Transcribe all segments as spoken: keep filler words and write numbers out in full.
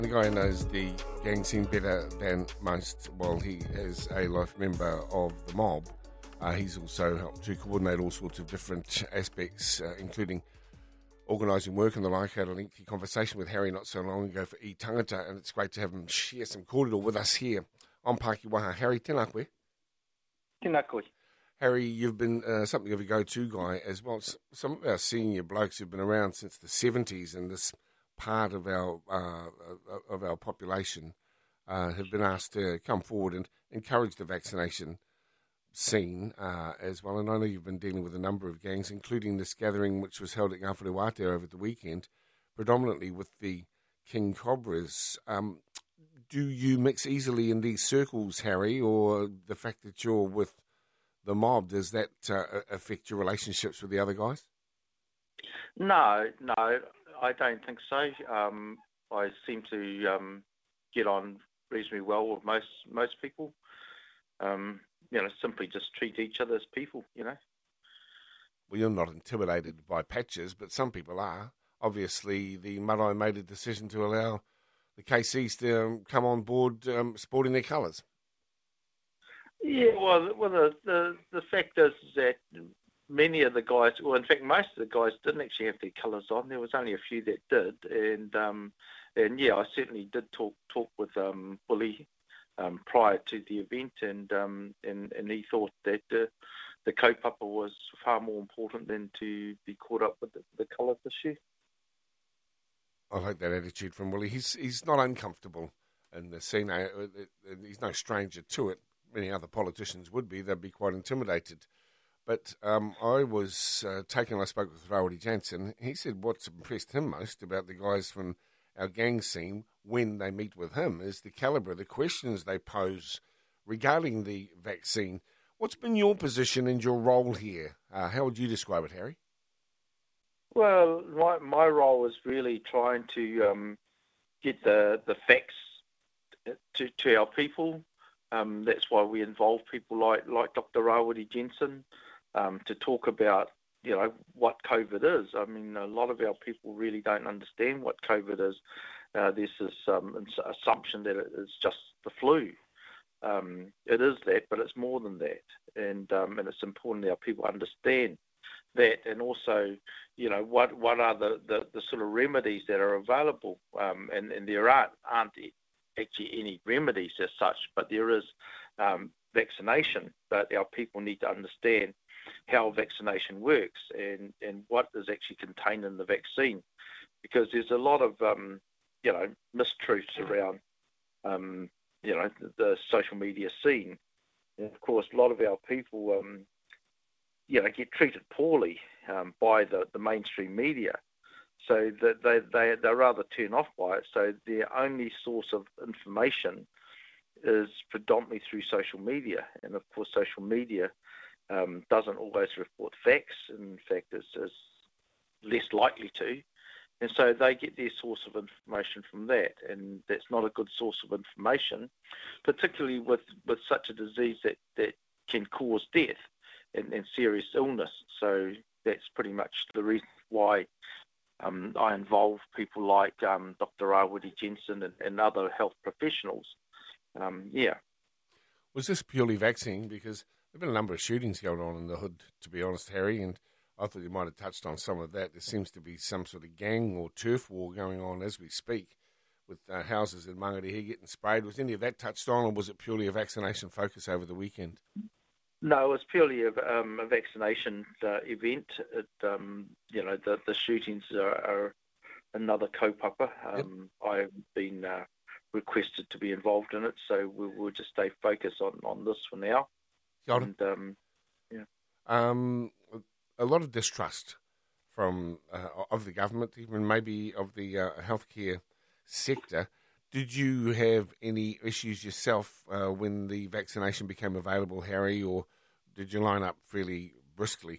The guy who knows the gang scene better than most, well, he is a life member of the mob. Uh, he's also helped to coordinate all sorts of different aspects, uh, including organising work and the like. I had a lengthy conversation with Harry not so long ago for E Tangata, and it's great to have him share some kōrero with us here on Pakiwaha. Harry, tēnā koe. Tēnā koe. Harry, you've been uh, something of a go-to guy as well. Some of our senior blokes who've been around since the seventies and this part of our uh, of our population uh, have been asked to come forward and encourage the vaccination scene uh, as well. And I know you've been dealing with a number of gangs, including this gathering which was held at Ngāwhare over the weekend, predominantly with the King Cobras. Um, do you mix easily in these circles, Harry, or the fact that you're with the mob, does that uh, affect your relationships with the other guys? No, no, I don't think so. Um, I seem to um, get on reasonably well with most most people. Um, you know, simply just treat each other as people, you know. Well, you're not intimidated by patches, but some people are. Obviously, the Marae made a decision to allow the K Cs to um, come on board um, sporting their colours. Yeah, well, well, the, the the fact is that many of the guys, well, in fact, most of the guys didn't actually have their colours on. There was only a few that did, and um, and yeah, I certainly did talk talk with um, Bully um, prior to the event, and um, and and he thought that the the kaupapa was far more important than to be caught up with the, the colours issue. I like that attitude from Willie. He's he's not uncomfortable in the scene. He's no stranger to it. Many other politicians would be. They'd be quite intimidated. But um, I was uh, taken, I spoke with Rawiri Jansen. He said what's impressed him most about the guys from our gang scene when they meet with him is the calibre, the questions they pose regarding the vaccine. What's been your position and your role here? Uh, how would you describe it, Harry? Well, my, my role is really trying to um, get the, the facts to, to our people. Um, that's why we involve people like, like Doctor Rawiri Jansen um, to talk about, you know, what COVID is. I mean, a lot of our people really don't understand what COVID is. Uh, there's this um, assumption that it is just the flu. Um, it is that, but it's more than that. And um, and it's important that our people understand that, and also, you know, what what are the, the, the sort of remedies that are available. Um, and, and there aren't, aren't actually any remedies as such, but there is um, vaccination. But our people need to understand how vaccination works and, and what is actually contained in the vaccine, because there's a lot of um, you know mistruths around um, you know the, the social media scene. And of course, a lot of our people um, you know get treated poorly um, by the, the mainstream media. So that they, they, they're rather turned off by it. So their only source of information is predominantly through social media. And of course, social media um, doesn't always report facts. In fact, is is less likely to. And so they get their source of information from that. And that's not a good source of information, particularly with, with such a disease that, that can cause death and, and serious illness. So that's pretty much the reason why Um, I involve people like um, Doctor Rawiri Jansen and, and other health professionals. Um, yeah. Was this purely vaccine? Because there have been a number of shootings going on in the hood, to be honest, Harry, and I thought you might have touched on some of that. There seems to be some sort of gang or turf war going on as we speak, with uh, houses in Mangarihi getting sprayed. Was any of that touched on, or was it purely a vaccination focus over the weekend? No, it was purely a, um, a vaccination uh, event. It, um, you know, the, the shootings are, are another kaupapa. Um, yep. I've been uh, requested to be involved in it, so we will just stay focused on, on this for now. Got and, um, yeah. Um, a lot of distrust from uh, of the government, even maybe of the uh, healthcare sector. Did you have any issues yourself uh, when the vaccination became available, Harry, or did you line up fairly briskly?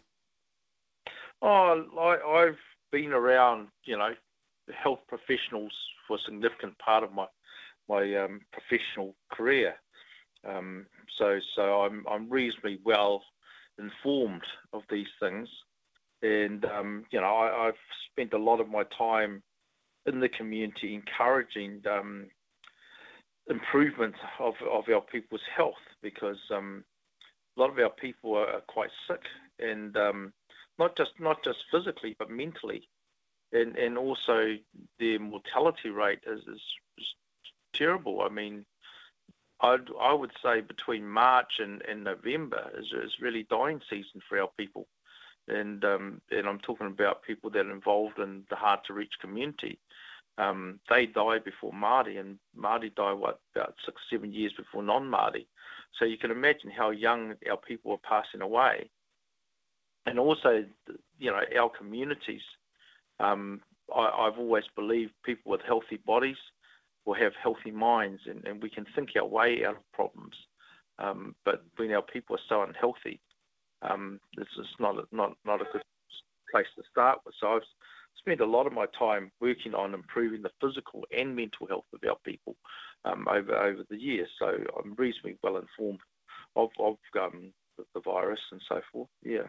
Oh, I, I've been around, you know, health professionals for a significant part of my my um, professional career. Um, so, so I'm I'm reasonably well informed of these things, and um, you know, I, I've spent a lot of my time in the community, encouraging um, improvement of, of our people's health, because um, a lot of our people are, are quite sick, and um, not just not just physically but mentally, and and also their mortality rate is, is, is terrible. I mean, I'd, I would say between March and, and November is, is really dying season for our people. And um, and I'm talking about people that are involved in the hard-to-reach community. Um, they die before Māori, and Māori die, what, about six, seven years before non-Māori. So you can imagine how young our people are passing away. And also, you know, our communities, um, I, I've always believed people with healthy bodies will have healthy minds, and, and we can think our way out of problems. Um, but when our people are so unhealthy, um, this is not a, not not a good place to start with. So I've spent a lot of my time working on improving the physical and mental health of our people um, over over the years. So I'm reasonably well informed of of um, the, the virus and so forth. Yeah.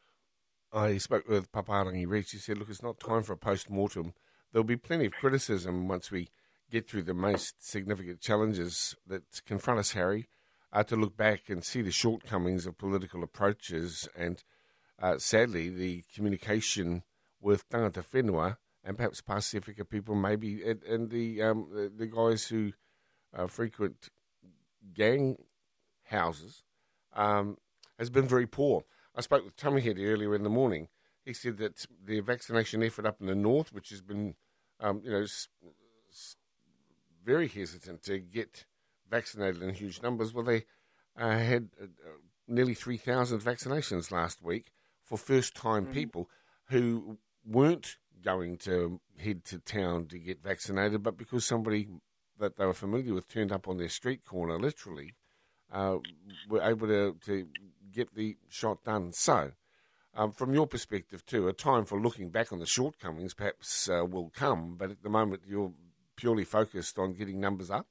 I spoke with Paparangi Reach. He said, look, it's not time for a post-mortem. There'll be plenty of criticism once we get through the most significant challenges that confront us, Harry, uh, to look back and see the shortcomings of political approaches and, uh, sadly, the communication with tangata whenua and perhaps Pasifika people, maybe, and, and the, um, the the guys who uh, frequent gang houses, um, has been very poor. I spoke with Tamihere earlier in the morning. He said that the vaccination effort up in the north, which has been, um, you know, s- s- very hesitant to get vaccinated in huge numbers, well, they uh, had uh, nearly three thousand vaccinations last week for first-time Mm. people who weren't going to head to town to get vaccinated, but because somebody that they were familiar with turned up on their street corner, literally, uh, were able to, to get the shot done. So, um, from your perspective too, a time for looking back on the shortcomings perhaps uh, will come, but at the moment you're purely focused on getting numbers up?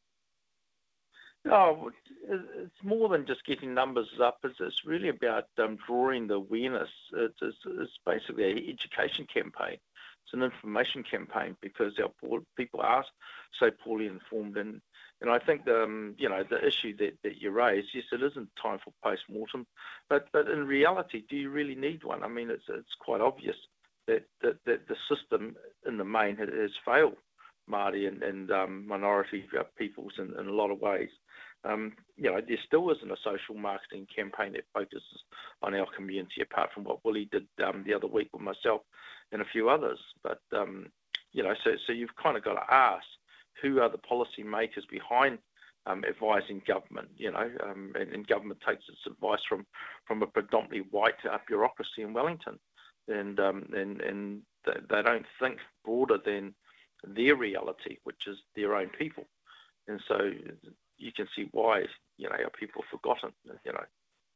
No, it's more than just getting numbers up. It's, it's really about um, drawing the awareness. It's, it's, it's basically an education campaign. It's an information campaign, because our poor, people are so poorly informed. And, and I think the, um, you know, the issue that, that you raised, yes, it isn't time for post-mortem, but, but in reality, do you really need one? I mean, it's, it's quite obvious that, that, that the system in the main has, has failed Māori and, and um, minority peoples in, in a lot of ways. Um, you know, there still isn't a social marketing campaign that focuses on our community, apart from what Willie did um, the other week with myself and a few others. But, um, you know, so, so you've kind of got to ask, who are the policy makers behind um, advising government, you know, um, and, and government takes its advice from, from a predominantly white uh, bureaucracy in Wellington. And, um, and, and they don't think broader than their reality, which is their own people. And so you can see why, you know, our people are forgotten, you know.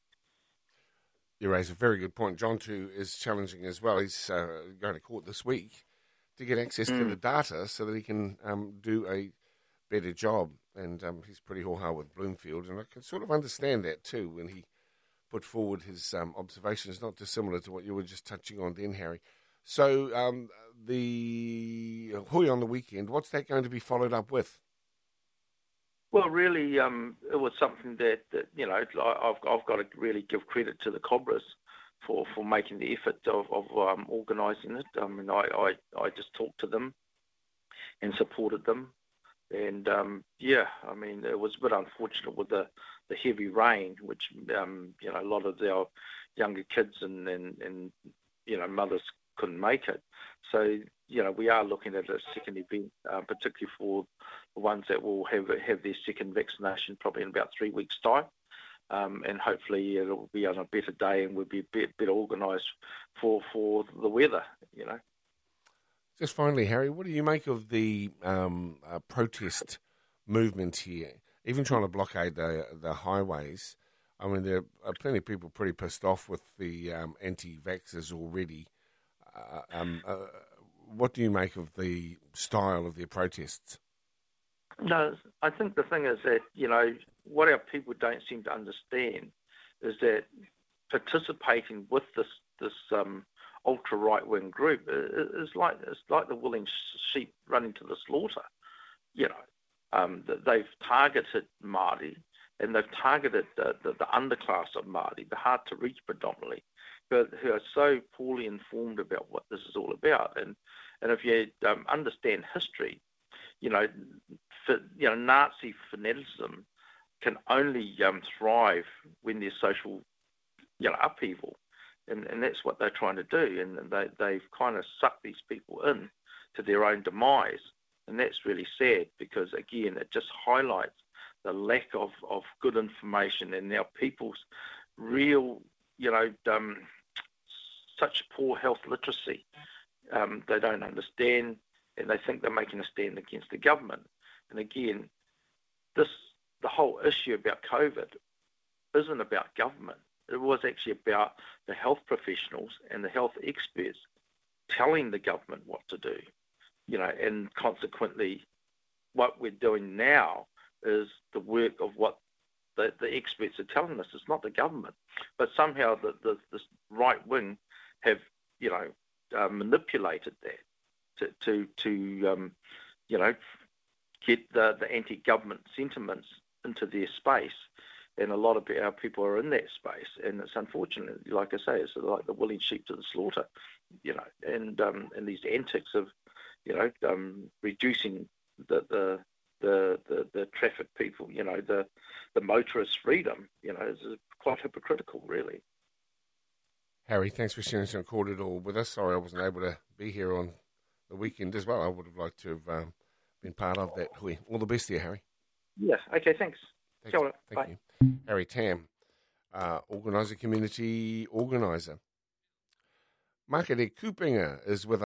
You raise a very good point. John, too, is challenging as well. He's uh, going to court this week to get access mm. to the data so that he can um, do a better job. And um, he's pretty ho-ha with Bloomfield. And I can sort of understand that, too, when he put forward his um, observations, not dissimilar to what you were just touching on then, Harry. So um, the Hui on the weekend, what's that going to be followed up with? Well, really, um, it was something that, that you know, I've, I've got to really give credit to the Cobras for, for making the effort of, of um, organising it. I mean, I, I, I just talked to them and supported them. And, um, yeah, I mean, it was a bit unfortunate with the, the heavy rain, which, um, you know, a lot of our younger kids and, and, and, you know, mothers couldn't make it. So, you know, we are looking at a second event, uh, particularly for the ones that will have have their second vaccination probably in about three weeks' time. Um, and hopefully it'll be on a better day and we'll be a bit better organised for, for the weather, you know. Just finally, Harry, what do you make of the um, uh, protest movement here? Even trying to blockade the, the highways. I mean, there are plenty of people pretty pissed off with the um, anti-vaxxers already. Uh, um, uh, what do you make of the style of their protests? No, I think the thing is that, you know, what our people don't seem to understand is that participating with this this um, ultra right wing group is like it's like the willing sheep running to the slaughter. You know, um, they've targeted Māori, and they've targeted the, the, the underclass of Māori, the hard to reach predominantly, who, who are so poorly informed about what this is all about. And and if you um, understand history, you know, for, you know, Nazi fanaticism can only um, thrive when there's social, you know, upheaval. And, and that's what they're trying to do. And they, they've kind of sucked these people in to their own demise. And that's really sad because, again, it just highlights the lack of, of good information and now people's real, you know, um, such poor health literacy. Um, they don't understand and they think they're making a stand against the government. And again, this the whole issue about COVID isn't about government. It was actually about the health professionals and the health experts telling the government what to do, you know, and consequently what we're doing now is the work of what the, the experts are telling us. It's not the government. But somehow the, the, the right wing have, you know, uh, manipulated that to, to, to um, you know, get the, the anti-government sentiments into their space. And a lot of our people are in that space, and it's unfortunate. Like I say, it's like the willing sheep to the slaughter, you know. And um, and these antics of, you know, um, reducing the the, the the the traffic people, you know, the the motorist freedom, you know, is quite hypocritical, really. Harry, thanks for sharing some Kōrero with us. Sorry I wasn't able to be here on the weekend as well. I would have liked to have um, been part of that hui. All the best there, Harry. Yeah. Okay. Thanks. Thanks. Kia ora. Thank Bye. you. Harry Tam, uh, organiser, community organiser. Makere Kupinga is with